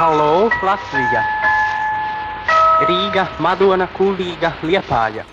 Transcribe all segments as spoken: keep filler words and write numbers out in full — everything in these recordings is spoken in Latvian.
Halo, Latvija! Rīga, Madona, Kuldīga, Liepāja.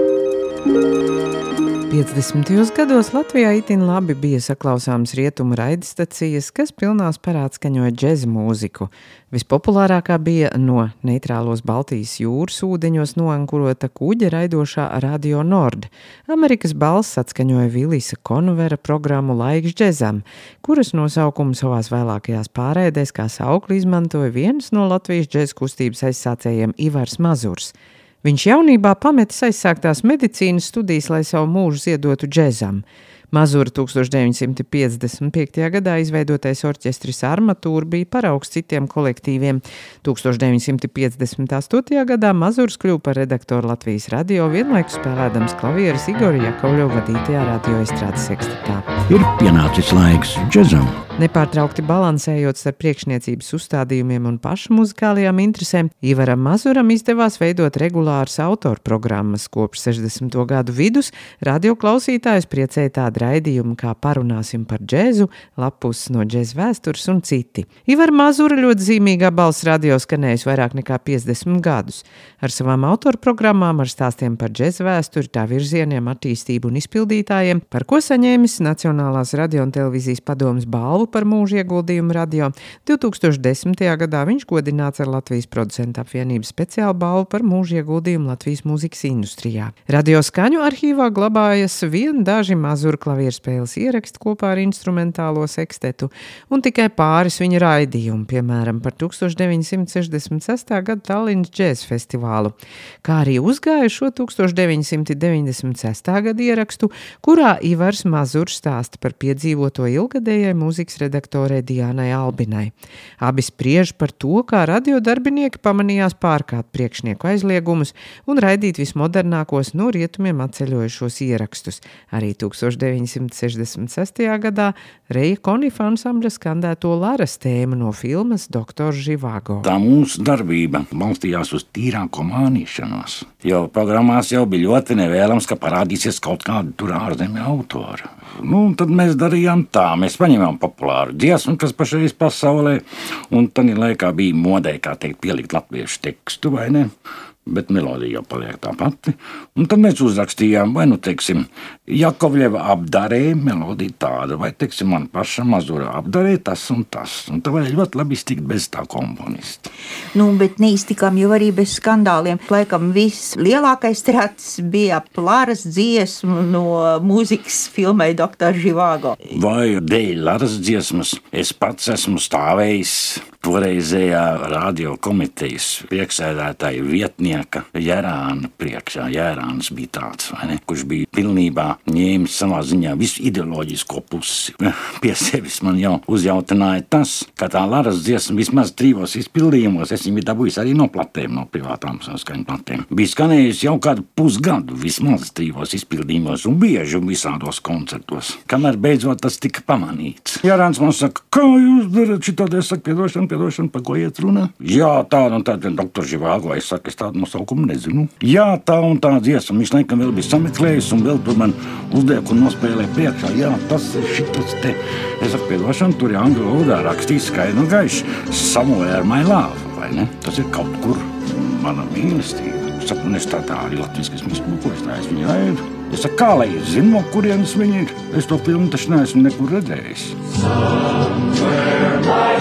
piecdesmitajos gados Latvijā itin labi bija saklausāmas rietumu raidstacijas, kas pilnā sparā atskaņoja džeza mūziku. Vispopulārākā bija no neitrālos Baltijas jūras ūdeņos noankurota kuģa raidošā Radio Nord. Amerikas balss atskaņoja Vilisa Konvera programmu Laiks džezam, kuras nosaukumu savās vēlākajās pārēdēs kā saukli izmantoja viens no Latvijas džeza kustības aizsācējiem Ivars Mazurs. Viņš jaunībā pametis aizsāktās medicīnas studijas, lai savu mūžu ziedotu džezam. Mazura tūkstoš deviņsimt piecdesmit piektajā gadā izveidotais orķestris Armatūra bija paraugs citiem kolektīviem. tūkstoš deviņsimt piecdesmit astotajā gadā Mazurs kļuva par redaktoru Latvijas radio, vienlaikus spēlēdams klavieres Igora Jakovļova vadītajā radioestrādes sekstatā. Ir pienācis laiks džezam. Nepārtraukti balansējot starp priekšniecības uzstādījumiem un pašu muzikālajām interesēm, Ivaram Mazuram izdevās veidot regulāras autoru programmas. Kopš sešdesmito gadu vidus radio klausītājus priecēja tādi raidījumi kā Parunāsim par džēzu, Lapus no džēza vēstures un citi. Ivara Mazura ļoti zīmīgā balss radio skanējusi vairāk nekā piecdesmit gadus. Ar savām autoru programmām, ar stāstiem par džēza vēsturi, tā virzieniem, attīstību un izpildītājiem, par ko saņēmis Nacionālās radio un televīzijas padomes balvu par mūža ieguldījumu radio. divs tūkstoš desmitajā gadā viņš godināts ar Latvijas producentu apvienības speciālu balvu par mūža ieguldījumu Latvijas mūzikas industrijā. Radio skaņu arhīvā glabājas vien daži Mazura klavierspēles ieraksti kopā ar instrumentālo sekstetu un tikai pāris viņa raidījumi, piemēram, par tūkstoš deviņsimt sešdesmit sestā gada Tallinas džēza festivālu, kā arī uzgāja šo tūkstoš deviņsimt deviņdesmit sestā gada ierakstu, kurā Ivars Mazurs stāsta par piedzīvoto ilgadējai mūzikas redaktorē Diānai Albinai. Abi spriež par to, kā radiodarbinieki pamanījās pārkāpt priekšnieku aizliegumus un raidīt vismodernākos no rietumiem atceļojušos ierakstus. Arī tūkstoš deviņsimt sešdesmit sestajā gadā Reja Konifa ansambļa skandēto Laras tēmu no filmas Doktors Živago. Tā mūsu darbība balstījās uz tīrāko mānīšanos, jo programmās jau bija ļoti nevēlams, ka parādīsies kaut kāda tur ārzemju autora. Nu, tad mēs darījām tā, mēs paņēmām populāru dziesmu, kas pašreiz pasaulē, un tad laikā bija modē, kā teikt, pielikt latviešu tekstu, vai ne? Bet melodija jau paliek tā pati. Un tad mēs uzrakstījām, vai nu, teiksim, Jakovļeva apdarē melodija tāda, vai, teiksim, man paša Mazura apdarē tas un tas. Un tā varēja ļoti labi iztikt bez tā komponista. Nu, bet neiztikām jau arī bez skandāliem. Laikam viss lielākais trats bija Laras dziesmu no mūzikas filmai Doktors Živago. Vai dēļ Laras dziesmas es pats esmu stāvējis toreizējā radio komitejas priekšsēdētāja vietnieka Jērāna priekšā. Jērāns bija tāds, vai ne, kurš bija pilnībā ņēmis savā ziņā visu ideoloģisko pusi. Pie sevis man jau uzjautināja tas, ka tā Laras dziesma vismaz trījos izpildījumos, es viņu dabūjis arī no platēm, no privātām saskaņu platēm. Bija skanējusi jau kādu pusgadu vismaz trījos izpildījumos un bieži un visādos koncertos. Kamēr beidzot tas tika pamanīts. Jērāns man saka, kā jūs darat šitādi, es saku, piedošanu, piedošanu, par ko iet runa? Jā, tāda un tāda, Doktors Živago, es saku, es tādu nosaukumu nezinu. Jā, tā un tā dziesma, viņš laikam vēl bija sameklējis un vēl tur man uzliek un nospēlē priekšā. Jā, tas ir šitas te. Es saku, piedošanu, tur ir angļu valodā rakstīs skaidri un gaiši. Somewhere my love, vai ne? Tas ir kaut kur mana mīlestība. Es saku, un es tā tā arī latviski esmu iztulkojis, tā es viņu raidu. Es saku, kā lai es zinu, no kurienes viņi ir? Es to filmu taču neesmu nekur redzējis. Somewhere my